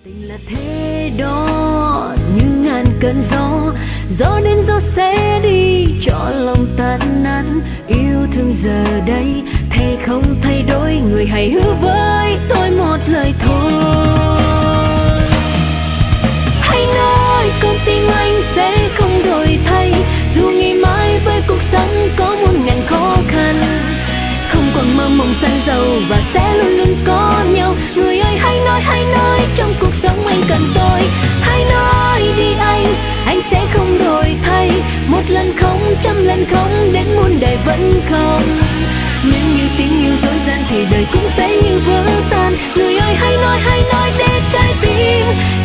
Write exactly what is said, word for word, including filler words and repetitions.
Tình là thế đó, như ngàn cơn gió, gió đến gió sẽ đi, cho lòng tan nát. Yêu thương giờ đây, thề không thay đổi, người hãy hứa với tôi một lời thôi. Hãy nói con tim anh sẽ không đổi thay, dù ngày mai với cuộc sống có muôn ngàn khó khăn. Không còn mơ mộng sang giàu và sẽ luôn luôn có nhau. Người ơi hãy nói, hãy nói, trong cuộc sống anh cần tôi. Hãy nói đi anh, anh sẽ không đổi thay. Một lần không, trăm lần không, đến muôn đời vẫn không. Nếu như tình yêu dối gian thì đời cũng sẽ như vỡ tan. Người ơi hãy nói, hãy nói để trái tim